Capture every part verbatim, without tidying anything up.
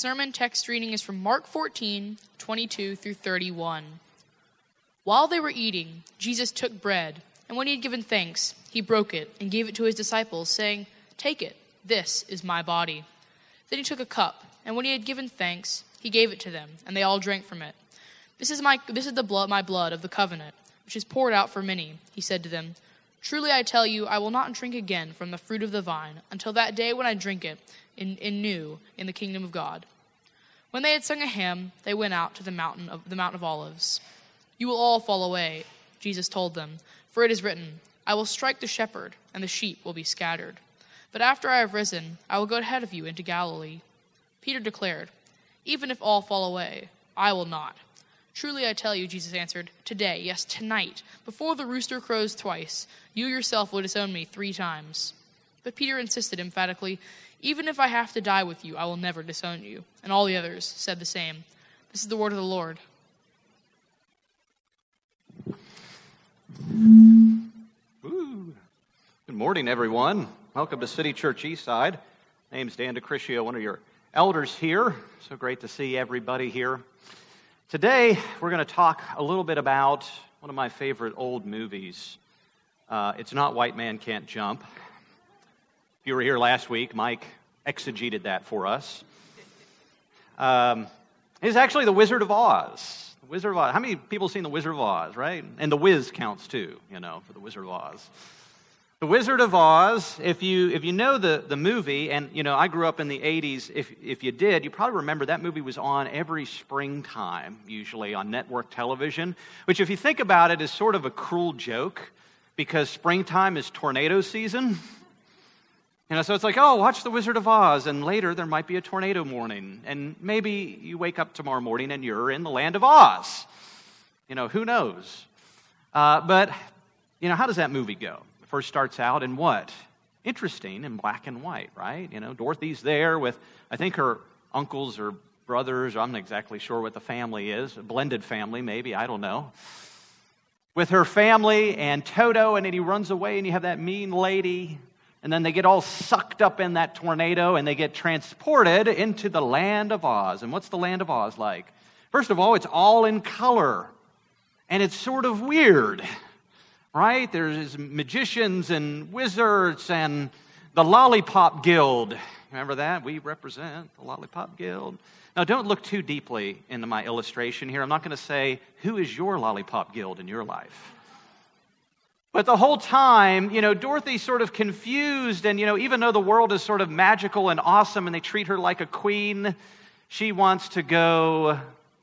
sermon text reading is from Mark fourteen, twenty-two through thirty-one. While they were eating, Jesus took bread, and when he had given thanks, he broke it and gave it to his disciples, saying, "Take it, this is my body." Then he took a cup, and when he had given thanks, he gave it to them, and they all drank from it. This is my this is the blood, my blood of the covenant, which is poured out for many, he said to them. Truly I tell you, I will not drink again from the fruit of the vine until that day when I drink it in, in new in the kingdom of God. When they had sung a hymn, they went out to the mountain of the Mount of Olives. You will all fall away, Jesus told them, for it is written, I will strike the shepherd, and the sheep will be scattered. But after I have risen, I will go ahead of you into Galilee. Peter declared, Even if all fall away, I will not. Truly I tell you, Jesus answered, today, yes, tonight, before the rooster crows twice, you yourself will disown me three times. But Peter insisted emphatically, Even if I have to die with you, I will never disown you. And all the others said the same. This is the word of the Lord. Ooh. Good morning, everyone. Welcome to City Church Eastside. My name's Dan DeCriscio, one of your elders here. So great to see everybody here. Today, we're going to talk a little bit about one of my favorite old movies. Uh, it's not White Man Can't Jump. If you were here last week, Mike exegeted that for us. Um, it's actually The Wizard of Oz. The Wizard of Oz. How many people have seen The Wizard of Oz, right? And The Wiz counts too, you know, for The Wizard of Oz. The Wizard of Oz, if you if you know the, the movie, and, you know, I grew up in the eighties, if if you did, you probably remember that movie was on every springtime, usually on network television, which if you think about it is sort of a cruel joke, because springtime is tornado season. You know, so it's like, oh, watch The Wizard of Oz, and later there might be a tornado warning, and maybe you wake up tomorrow morning and you're in the land of Oz. You know, who knows? Uh, but, you know, how does that movie go? It first starts out in what? Interesting, in black and white, right? You know, Dorothy's there with, I think, her uncles or brothers, or I'm not exactly sure what the family is, a blended family maybe, I don't know. With her family and Toto, and then he runs away, and you have that mean lady. And then they get all sucked up in that tornado and they get transported into the land of Oz. And what's the land of Oz like? First of all, it's all in color. And it's sort of weird, right? There's magicians and wizards and the Lollipop Guild. Remember that? We represent the Lollipop Guild. Now, don't look too deeply into my illustration here. I'm not going to say, who is your Lollipop Guild in your life? But the whole time, you know, Dorothy's sort of confused, and, you know, even though the world is sort of magical and awesome and they treat her like a queen, she wants to go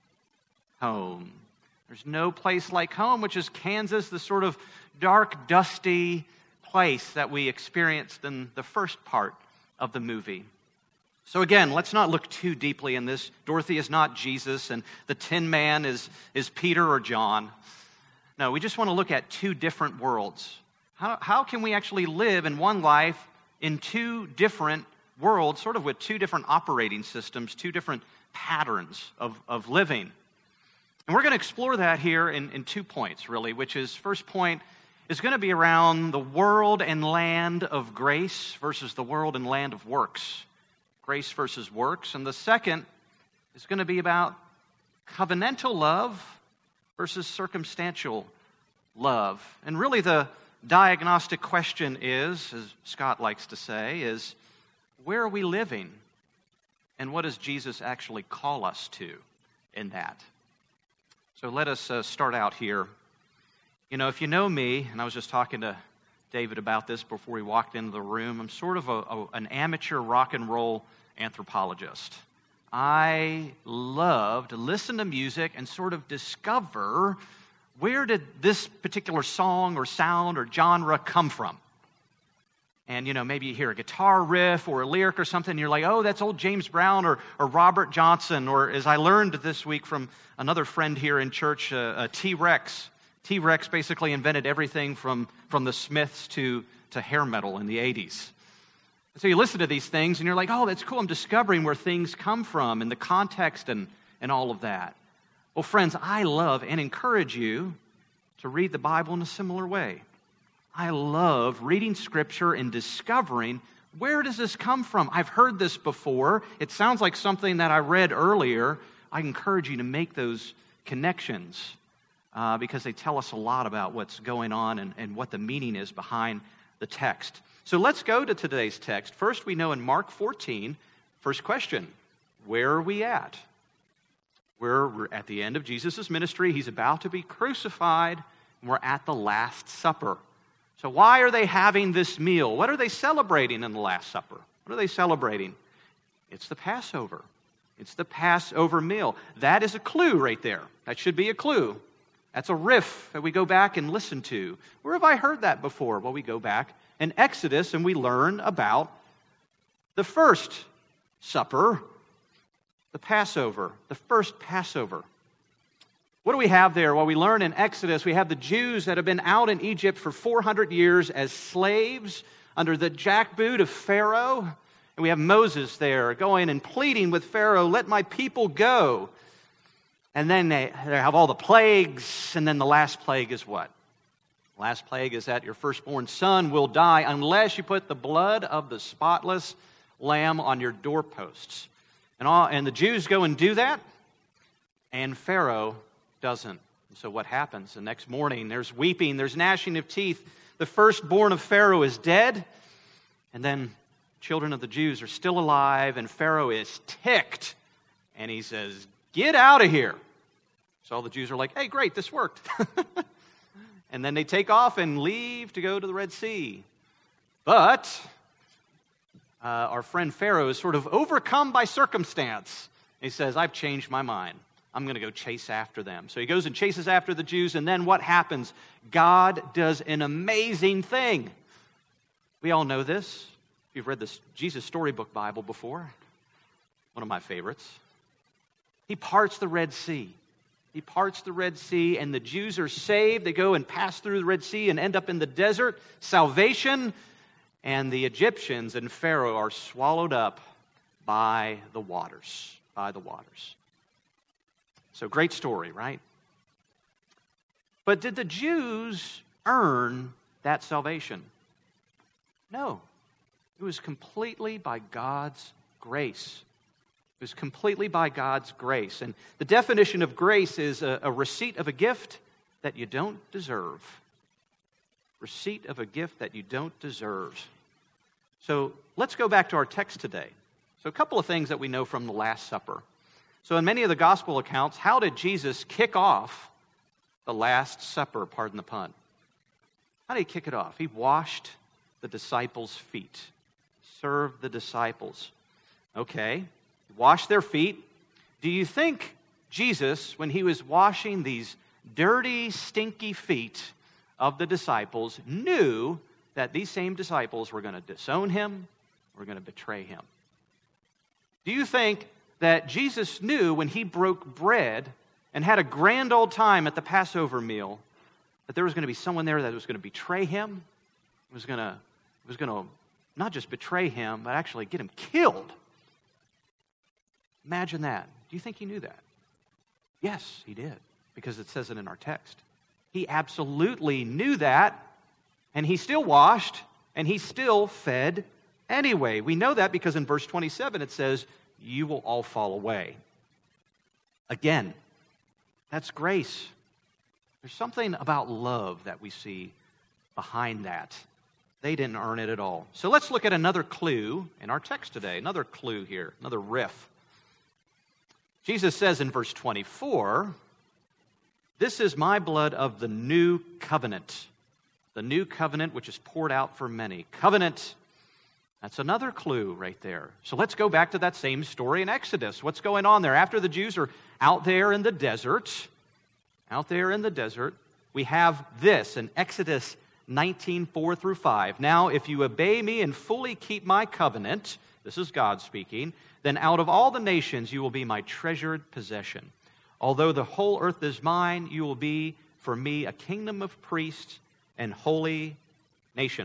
home. There's no place like home, which is Kansas, the sort of dark, dusty place that we experienced in the first part of the movie. So again, let's not look too deeply in this. Dorothy is not Jesus, and the Tin Man is, is Peter or John. No, we just want to look at two different worlds. How, how can we actually live in one life in two different worlds, sort of with two different operating systems, two different patterns of, of living? And we're going to explore that here in, in two points, really, which is, first point is going to be around the world and land of grace versus the world and land of works. Grace versus works. And the second is going to be about covenantal love versus circumstantial love. And really the diagnostic question is, as Scott likes to say, is where are we living? And what does Jesus actually call us to in that? So let us uh, start out here. You know, if you know me, and I was just talking to David about this before he walked into the room, I'm sort of a, a, an amateur rock and roll anthropologist. I love to listen to music and sort of discover where did this particular song or sound or genre come from. And, you know, maybe you hear a guitar riff or a lyric or something, and you're like, oh, that's old James Brown or, or Robert Johnson. Or as I learned this week from another friend here in church, uh, uh, T-Rex. T-Rex basically invented everything from, from the Smiths to, to hair metal in the eighties. So you listen to these things and you're like, oh, that's cool. I'm discovering where things come from and the context and, and all of that. Well, friends, I love and encourage you to read the Bible in a similar way. I love reading Scripture and discovering Where does this come from? I've heard this before. It sounds like something that I read earlier. I encourage you to make those connections uh, because they tell us a lot about what's going on and, and what the meaning is behind the text. So let's go to today's text. First, we know in Mark fourteen, first question, where are we at? We're at the end of Jesus' ministry. He's about to be crucified, and we're at the Last Supper. So why are they having this meal? What are they celebrating in the Last Supper? What are they celebrating? It's the Passover. It's the Passover meal. That is a clue right there. That should be a clue. That's a riff that we go back and listen to. Where have I heard that before? Well, we go back in Exodus and we learn about the first supper, the Passover, the first Passover. What do we have there? Well, we learn in Exodus, we have the Jews that have been out in Egypt for four hundred years as slaves under the jackboot of Pharaoh. And we have Moses there going and pleading with Pharaoh, let my people go. And then they, they have all the plagues, and then the last plague is what? The last plague is that your firstborn son will die unless you put the blood of the spotless lamb on your doorposts. And, all, and the Jews go and do that, and Pharaoh doesn't. So what happens? The next morning, there's weeping, there's gnashing of teeth. The firstborn of Pharaoh is dead, and then children of the Jews are still alive, and Pharaoh is ticked, and he says, get out of here. So all the Jews are like, hey, great, this worked. And then they take off and leave to go to the Red Sea. But uh, our friend Pharaoh is sort of overcome by circumstance. He says, I've changed my mind. I'm going to go chase after them. So he goes and chases after the Jews, and then what happens? God does an amazing thing. We all know this. You've read this Jesus Storybook Bible before. One of my favorites. He parts the Red Sea. He parts the Red Sea, and the Jews are saved. They go and pass through the Red Sea and end up in the desert. Salvation. And the Egyptians and Pharaoh are swallowed up by the waters. By the waters. So great story, right? But did the Jews earn that salvation? No. It was completely by God's grace. It was completely by God's grace. And the definition of grace is a, a receipt of a gift that you don't deserve. Receipt of a gift that you don't deserve. So let's go back to our text today. So a couple of things that we know from the Last Supper. So in many of the gospel accounts, how did Jesus kick off the Last Supper, pardon the pun? How did he kick it off? He washed the disciples' feet. Served the disciples. Okay, washed their feet. Do you think Jesus, when he was washing these dirty, stinky feet of the disciples, knew that these same disciples were going to disown him, were going to betray him? Do you think that Jesus knew when he broke bread and had a grand old time at the Passover meal that there was going to be someone there that was going to betray him, was going to, was going to not just betray him, but actually get him killed? Imagine that. Do you think he knew that? Yes, he did, because it says it in our text. He absolutely knew that, and he still washed, and he still fed anyway. We know that because in verse twenty-seven it says, you will all fall away. Again, that's grace. There's something about love that we see behind that. They didn't earn it at all. So let's look at another clue in our text today. Another clue here, another riff. Jesus says in verse twenty-four, this is my blood of the new covenant. The new covenant which is poured out for many. Covenant. That's another clue right there. So let's go back to that same story in Exodus. What's going on there? After the Jews are out there in the desert, out there in the desert, we have this in Exodus nineteen, four through five. Now, if you obey me and fully keep my covenant, this is God speaking, then out of all the nations you will be my treasured possession. Although the whole earth is mine, you will be for me a kingdom of priests and holy nation.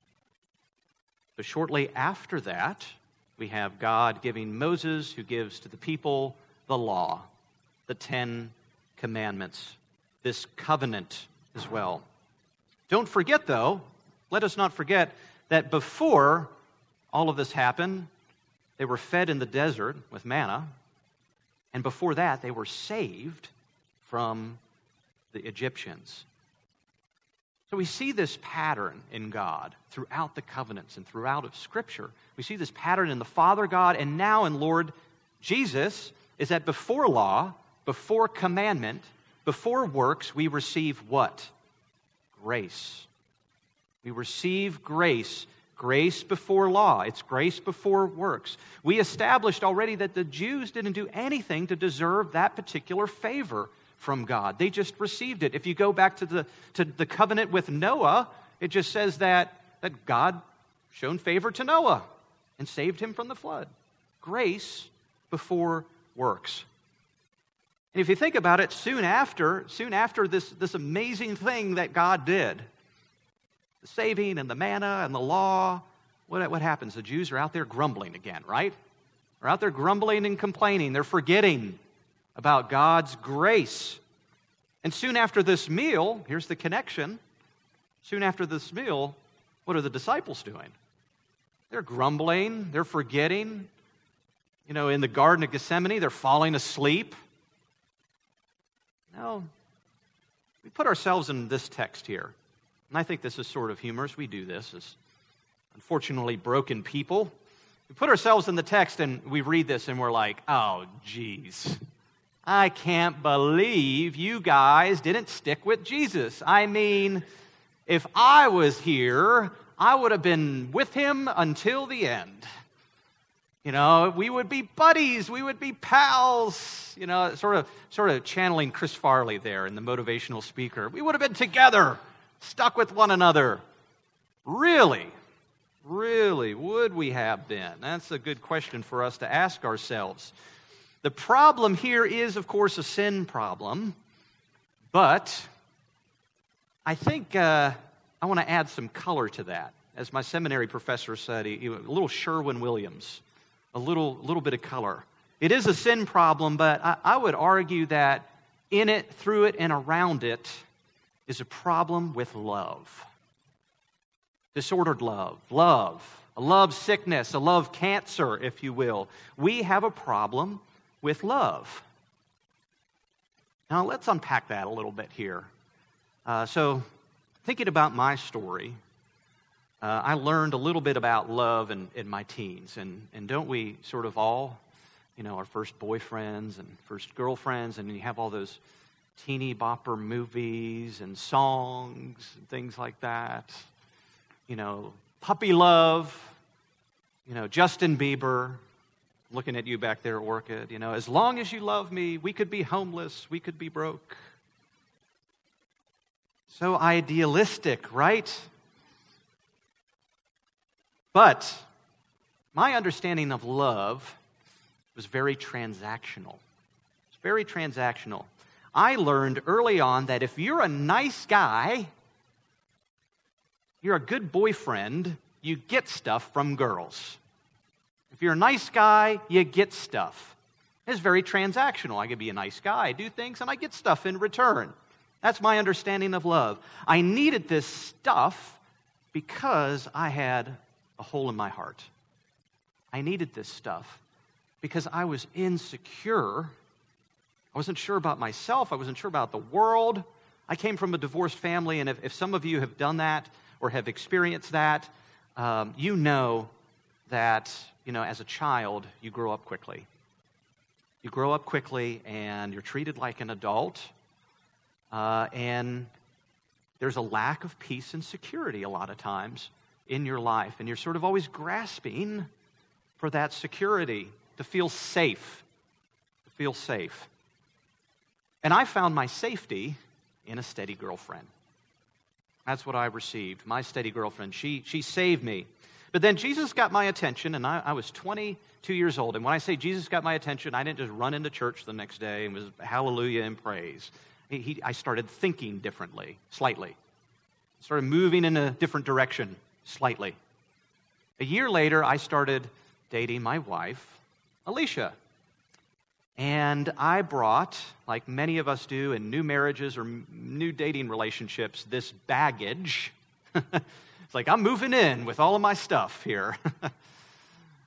So shortly after that, we have God giving Moses, who gives to the people the law, the Ten Commandments, this covenant as well. Don't forget, though, let us not forget that before all of this happened, they were fed in the desert with manna, and before that, they were saved from the Egyptians. So we see this pattern in God throughout the covenants and throughout of Scripture. We see this pattern in the Father God and now in Lord Jesus, is that before law, before commandment, before works, we receive what? Grace. We receive grace. Grace before law. It's grace before works. We established already that the Jews didn't do anything to deserve that particular favor from God. They just received it. If you go back to the to the covenant with Noah, it just says that, that God shown favor to Noah and saved him from the flood. Grace before works. And if you think about it, soon after, soon after this, this amazing thing that God did, the saving and the manna and the law, what, what happens? The Jews are out there grumbling again, right? They're out there grumbling and complaining. They're forgetting about God's grace. And soon after this meal, here's the connection. Soon after this meal, what are the disciples doing? They're grumbling. They're forgetting. You know, in the Garden of Gethsemane, they're falling asleep. No, we put ourselves in this text here. And I think this is sort of humorous. We do this as unfortunately broken people. We put ourselves in the text and we read this and we're like, oh, geez. I can't believe you guys didn't stick with Jesus. I mean, if I was here, I would have been with him until the end. You know, we would be buddies, we would be pals. You know, sort of sort of channeling Chris Farley there in The Motivational Speaker. We would have been together, stuck with one another. Really? Really, would we have been? That's a good question for us to ask ourselves. The problem here is, of course, a sin problem, but I think uh, I want to add some color to that. As my seminary professor said, he, he, a little Sherwin-Williams, a little, little bit of color. It is a sin problem, but I, I would argue that in it, through it, and around it is a problem with love. Disordered love, love, a love sickness, a love cancer, if you will. We have a problem with love. Now, let's unpack that a little bit here. Uh, so, thinking about my story, uh, I learned a little bit about love in, in my teens. And, and don't we sort of all, you know, our first boyfriends and first girlfriends, and you have all those teeny bopper movies and songs and things like that. You know, puppy love, you know, Justin Bieber. Looking at you back there, Orchid, you know, as long as you love me, we could be homeless, we could be broke. So idealistic, right? But my understanding of love was very transactional. It's very transactional. I learned early on that if you're a nice guy, you're a good boyfriend, you get stuff from girls. If you're a nice guy, you get stuff. It's very transactional. I could be a nice guy, do things, and I get stuff in return. That's my understanding of love. I needed this stuff because I had a hole in my heart. I needed this stuff because I was insecure. I wasn't sure about myself. I wasn't sure about the world. I came from a divorced family, and if, if some of you have done that or have experienced that, um, you know that, you know, as a child, you grow up quickly. You grow up quickly, and you're treated like an adult, uh, and there's a lack of peace and security a lot of times in your life, and you're sort of always grasping for that security, to feel safe, to feel safe. And I found my safety in a steady girlfriend. That's what I received, my steady girlfriend. She, she saved me. But then Jesus got my attention, and I, I was twenty-two years old. And when I say Jesus got my attention, I didn't just run into church the next day and was hallelujah and praise. He, he, I started thinking differently, slightly. Started moving in a different direction, slightly. A year later, I started dating my wife, Alicia. And I brought, like many of us do in new marriages or m- new dating relationships, this baggage. It's like, I'm moving in with all of my stuff here.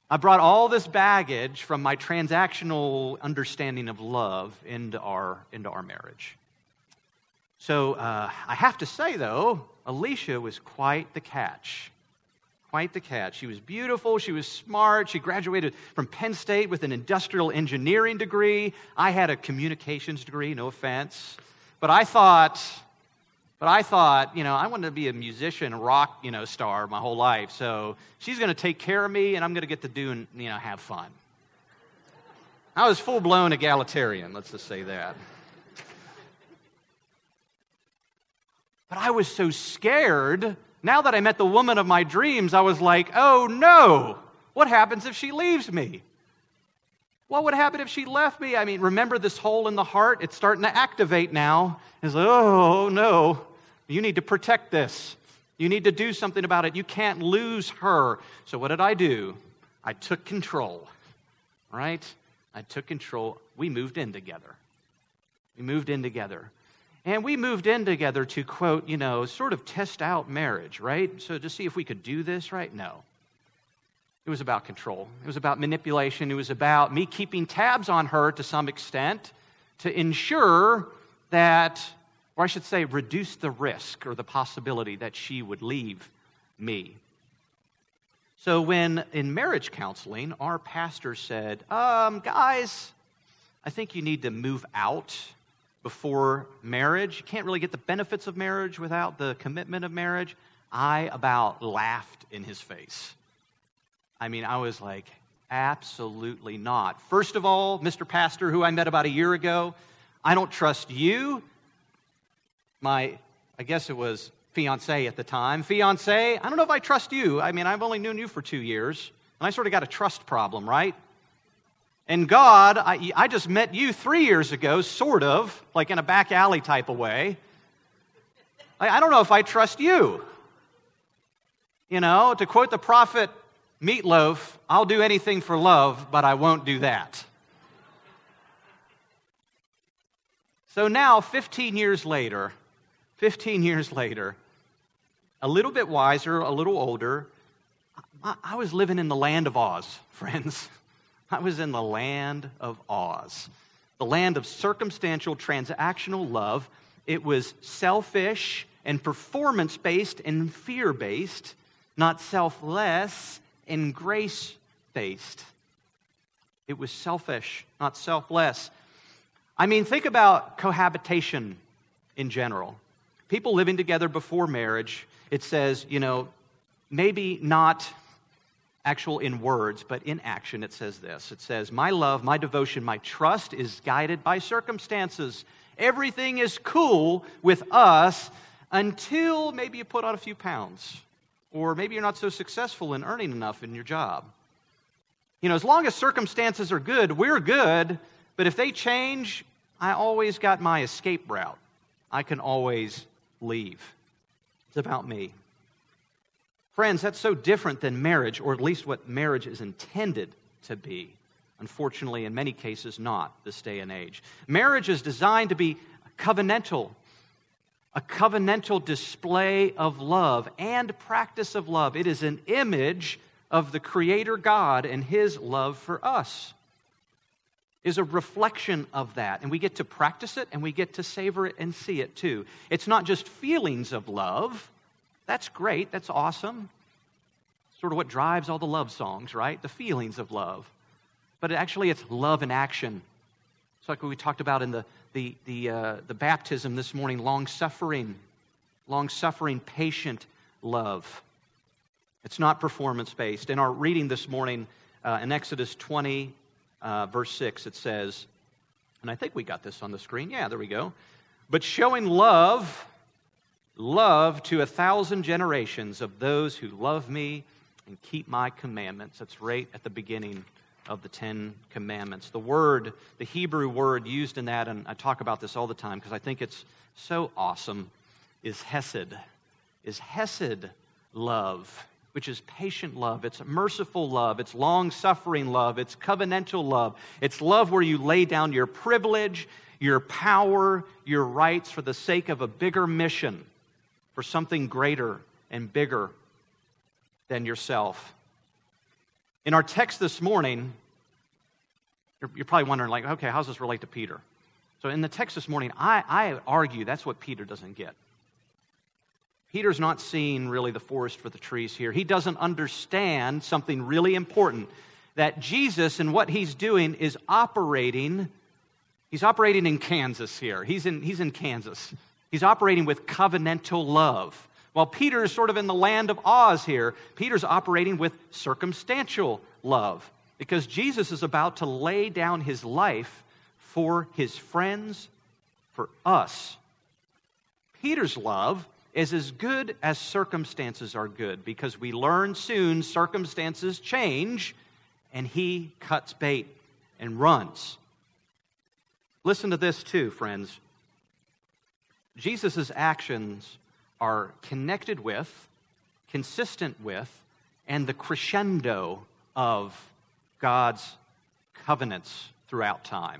I brought all this baggage from my transactional understanding of love into our, into our marriage. So uh, I have to say, though, Alicia was quite the catch. Quite the catch. She was beautiful. She was smart. She graduated from Penn State with an industrial engineering degree. I had a communications degree, no offense. But I thought, but I thought, you know, I wanted to be a musician, a rock, you know, star my whole life. So she's going to take care of me, and I'm going to get to do and, you know, have fun. I was full-blown egalitarian, let's just say that. But I was so scared. Now that I met the woman of my dreams, I was like, oh no, what happens if she leaves me? What would happen if she left me? I mean, remember this hole in the heart? It's starting to activate now. It's like, oh no, you need to protect this. You need to do something about it. You can't lose her. So what did I do? I took control, right? I took control. We moved in together. We moved in together. And we moved in together to, quote, you know, sort of test out marriage, right? So to see if we could do this, right? No. It was about control. It was about manipulation. It was about me keeping tabs on her to some extent to ensure that, or I should say, reduce the risk or the possibility that she would leave me. So when in marriage counseling, our pastor said, um, guys, I think you need to move out before marriage. You can't really get the benefits of marriage without the commitment of marriage. I about laughed in his face. I mean, I was like, absolutely not. First of all, Mister Pastor, who I met about a year ago, I don't trust you. My, I guess it was fiancé at the time. Fiancé, I don't know if I trust you. I mean, I've only known you for two years, and I sort of got a trust problem, right? And God, I, I just met you three years ago, sort of, like in a back alley type of way. I, I don't know if I trust you. You know, to quote the prophet Meatloaf, I'll do anything for love, but I won't do that. So now, fifteen years later, fifteen years later, a little bit wiser, a little older, I, I was living in the land of Oz, friends. I was in the land of Oz, the land of circumstantial, transactional love. It was selfish and performance-based and fear-based, not selfless and grace-based. It was selfish, not selfless. I mean, think about cohabitation in general. People living together before marriage, it says, you know, maybe not actual in words, but in action, it says this. It says, my love, my devotion, my trust is guided by circumstances. Everything is cool with us until maybe you put on a few pounds, or maybe you're not so successful in earning enough in your job. You know, as long as circumstances are good, we're good, but if they change, I always got my escape route. I can always leave. It's about me. Friends, that's so different than marriage, or at least what marriage is intended to be. Unfortunately, in many cases, not this day and age. Marriage is designed to be covenantal, a covenantal display of love and practice of love. It is an image of the Creator God and His love for us. It is a reflection of that, and we get to practice it, and we get to savor it and see it too. It's not just feelings of love. That's great. That's awesome. Sort of what drives all the love songs, right? The feelings of love. But actually, it's love in action. It's like what we talked about in the the the uh, the baptism this morning. Long-suffering, long-suffering, patient love. It's not performance-based. In our reading this morning, uh, in Exodus twenty, uh, verse six, it says, and I think we got this on the screen. Yeah, there we go. But showing love. Love to a thousand generations of those who love me and keep my commandments. That's right at the beginning of the Ten Commandments. The word, the Hebrew word used in that, and I talk about this all the time because I think it's so awesome, is hesed. Is hesed love, which is patient love. It's merciful love. It's long-suffering love. It's covenantal love. It's love where you lay down your privilege, your power, your rights for the sake of a bigger mission, for something greater and bigger than yourself. In our text this morning, you're, you're probably wondering, like, okay, how does this relate to Peter? So in the text this morning, I, I argue that's what Peter doesn't get. Peter's not seeing really the forest for the trees here. He doesn't understand something really important, that Jesus and what he's doing is operating, he's operating in Kansas here. He's in, he's in Kansas. He's operating with covenantal love. While Peter is sort of in the land of Oz here, Peter's operating with circumstantial love, because Jesus is about to lay down his life for his friends, for us. Peter's love is as good as circumstances are good, because we learn soon circumstances change, and he cuts bait and runs. Listen to this too, friends. Jesus' actions are connected with, consistent with, and the crescendo of God's covenants throughout time.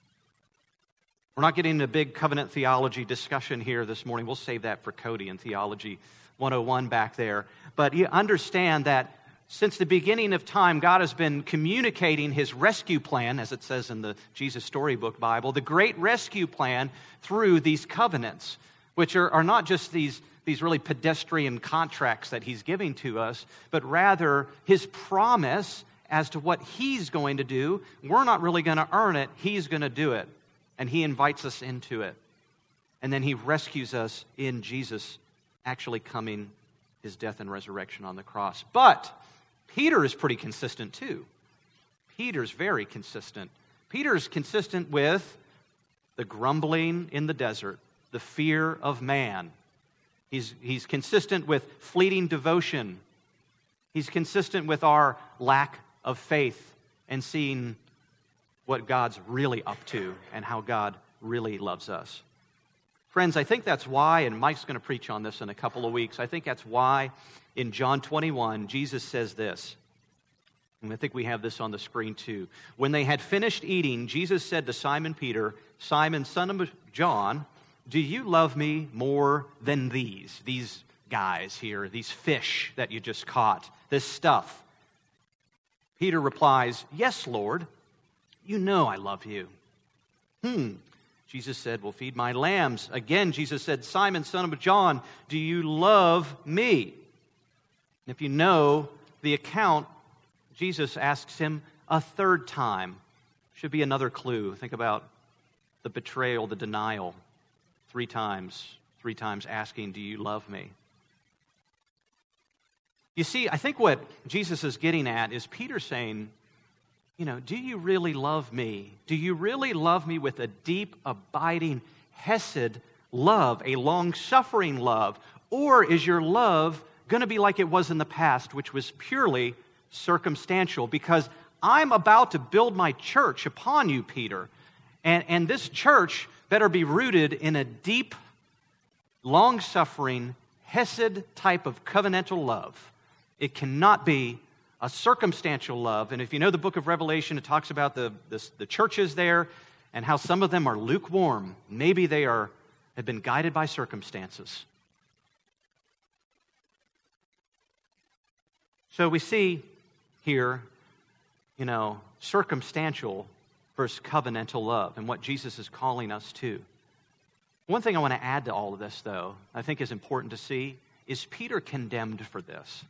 We're not getting into a big covenant theology discussion here this morning. We'll save that for Cody in Theology one oh one back there. But you understand that since the beginning of time, God has been communicating his rescue plan, as it says in the Jesus Storybook Bible, the great rescue plan through these covenants, which are, are not just these, these really pedestrian contracts that he's giving to us, but rather his promise as to what he's going to do. We're not really going to earn it. He's going to do it. And he invites us into it. And then he rescues us in Jesus actually coming, his death and resurrection on the cross. But Peter is pretty consistent too. Peter's very consistent. Peter's consistent with the grumbling in the desert, the fear of man. He's, he's consistent with fleeting devotion. He's consistent with our lack of faith and seeing what God's really up to and how God really loves us. Friends, I think that's why, and Mike's going to preach on this in a couple of weeks, I think that's why in John twenty-one, Jesus says this, and I think we have this on the screen too. When they had finished eating, Jesus said to Simon Peter, Simon, son of John, do you love me more than these, these guys here, these fish that you just caught, this stuff? Peter replies, yes, Lord. You know I love you. Hmm. Jesus said, well, feed my lambs. Again, Jesus said, Simon, son of John, do you love me? And if you know the account, Jesus asks him a third time. Should be another clue. Think about the betrayal, the denial. Three times, three times asking, do you love me? You see, I think what Jesus is getting at is Peter saying, you know, do you really love me? Do you really love me with a deep, abiding, hesed love, a long-suffering love? Or is your love going to be like it was in the past, which was purely circumstantial? Because I'm about to build my church upon you, Peter. And, and this church better be rooted in a deep, long-suffering, hesed type of covenantal love. It cannot be a circumstantial love. And if you know the book of Revelation, it talks about the, the, the churches there and how some of them are lukewarm. Maybe they are have been guided by circumstances. So we see here, you know, circumstantial versus covenantal love and what Jesus is calling us to. One thing I want to add to all of this, though, I think is important to see, is Peter condemned for this?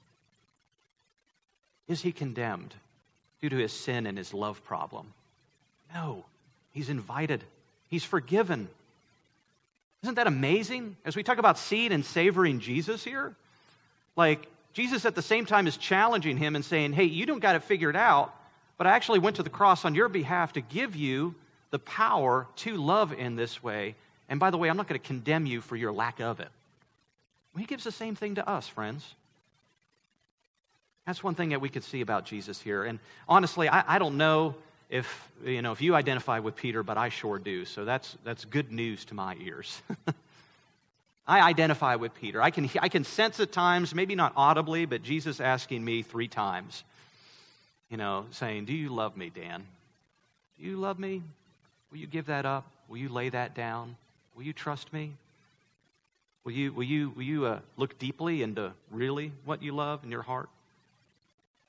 Is he condemned due to his sin and his love problem? No. He's invited. He's forgiven. Isn't that amazing? As we talk about seeing and savoring Jesus here, like Jesus at the same time is challenging him and saying, hey, you don't got it figured out, but I actually went to the cross on your behalf to give you the power to love in this way. And by the way, I'm not going to condemn you for your lack of it. Well, he gives the same thing to us, friends. That's one thing that we could see about Jesus here. And honestly, I, I don't know if you know if you identify with Peter, but I sure do. So that's that's good news to my ears. I identify with Peter. I can I can sense at times, maybe not audibly, but Jesus asking me three times, you know, saying, "Do you love me, Dan? Do you love me? Will you give that up? Will you lay that down? Will you trust me? Will you will you will you uh, look deeply into really what you love in your heart?"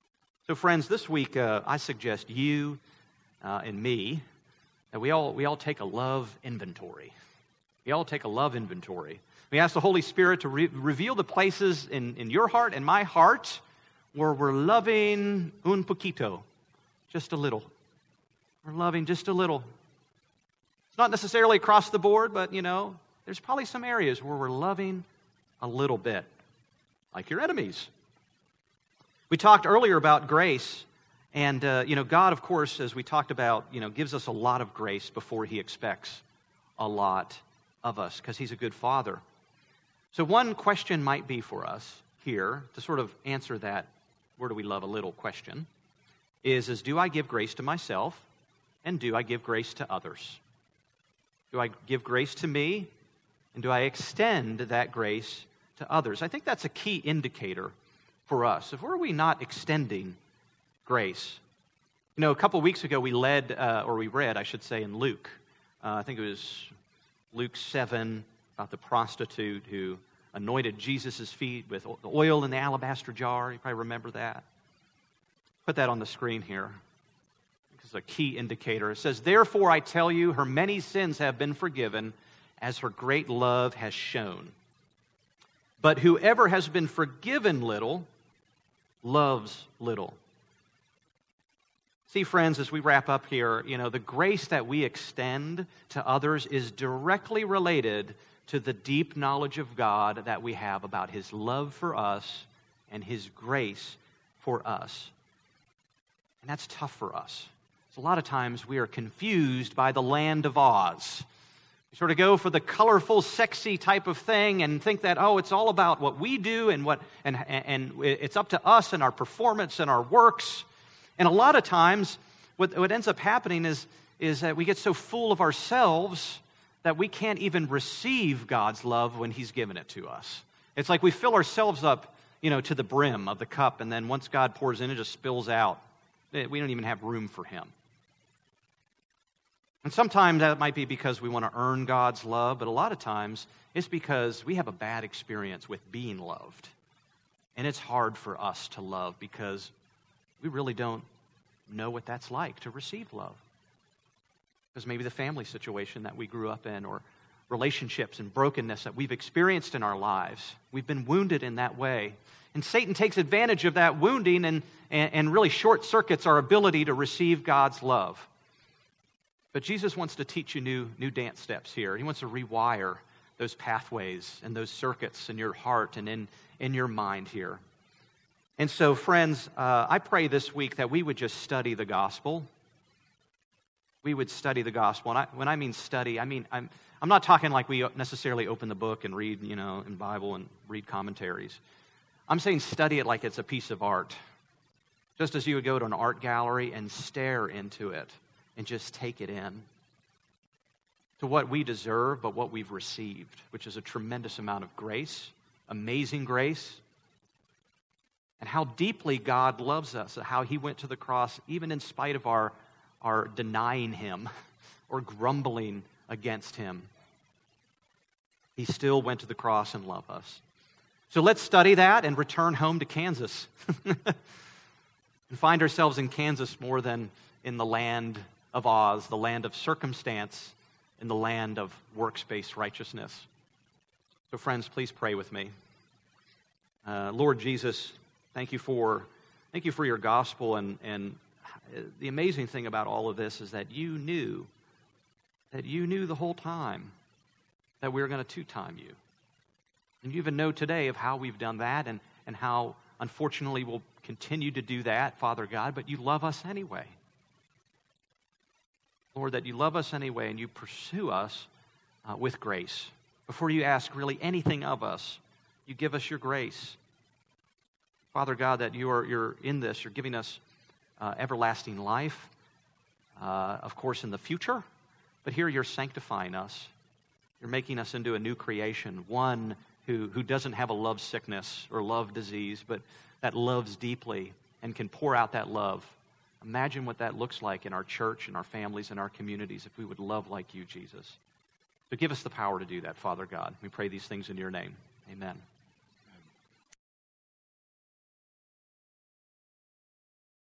So friends, this week uh, I suggest you uh, and me that we all, we all take a love inventory. We all take a love inventory. We ask the Holy Spirit to re- reveal the places in, in your heart and my heart where we're loving un poquito, just a little. We're loving just a little. It's not necessarily across the board, but, you know, there's probably some areas where we're loving a little bit, like your enemies. We talked earlier about grace, and, uh, you know, God, of course, as we talked about, you know, gives us a lot of grace before He expects a lot of us, because He's a good Father. So one question might be for us here, to sort of answer that, where do we love a little question, is, is do I give grace to myself, and do I give grace to others? Do I give grace to me, and do I extend that grace to others? I think that's a key indicator for us. If were we not extending grace? You know, a couple weeks ago we led, uh, or we read, I should say, in Luke. Uh, I think it was Luke seven, about the prostitute who anointed Jesus' feet with oil in the alabaster jar. You probably remember that. Put that on the screen here. This is a key indicator. It says, "Therefore I tell you, her many sins have been forgiven, as her great love has shown. But whoever has been forgiven little, loves little." See, friends, as we wrap up here, you know, the grace that we extend to others is directly related to the deep knowledge of God that we have about His love for us and His grace for us. And that's tough for us. So a lot of times we are confused by the land of Oz. We sort of go for the colorful, sexy type of thing and think that, oh, it's all about what we do and what and and it's up to us and our performance and our works. And a lot of times, what, what ends up happening is, is that we get so full of ourselves that we can't even receive God's love when He's given it to us. It's like we fill ourselves up, you know, to the brim of the cup, and then once God pours in, it just spills out. We don't even have room for Him. And sometimes that might be because we want to earn God's love, but a lot of times it's because we have a bad experience with being loved. And it's hard for us to love because we really don't know what that's like to receive love. Because maybe the family situation that we grew up in, or relationships and brokenness that we've experienced in our lives, we've been wounded in that way. And Satan takes advantage of that wounding and, and, and really short-circuits our ability to receive God's love. But Jesus wants to teach you new, new dance steps here. He wants to rewire those pathways and those circuits in your heart and in, in your mind here. And so, friends, uh, I pray this week that we would just study the gospel. We would study the gospel. And I, when I mean study, I mean, I'm, I'm not talking like we necessarily open the book and read, you know, in Bible and read commentaries. I'm saying study it like it's a piece of art. Just as you would go to an art gallery and stare into it and just take it in. To what we deserve, but what we've received, which is a tremendous amount of grace, amazing grace, and how deeply God loves us, how He went to the cross, even in spite of our, our denying Him or grumbling against Him. He still went to the cross and loved us. So let's study that and return home to Kansas. And find ourselves in Kansas more than in the land of Oz, the land of circumstance, in the land of works-based righteousness. So friends, please pray with me. Uh, Lord Jesus, Thank you for, thank you for your gospel, and, and the amazing thing about all of this is that you knew, that you knew the whole time that we were going to two-time you. And you even know today of how we've done that and, and how, unfortunately, we'll continue to do that, Father God, but you love us anyway. Lord, that you love us anyway and you pursue us uh, with grace. Before you ask really anything of us, you give us your grace. Father God, that you are, you're in this, you're giving us uh, everlasting life, uh, of course, in the future, but here you're sanctifying us. You're making us into a new creation, one who, who doesn't have a love sickness or love disease, but that loves deeply and can pour out that love. Imagine what that looks like in our church, in our families, in our communities, if we would love like you, Jesus. So give us the power to do that, Father God. We pray these things in your name. Amen.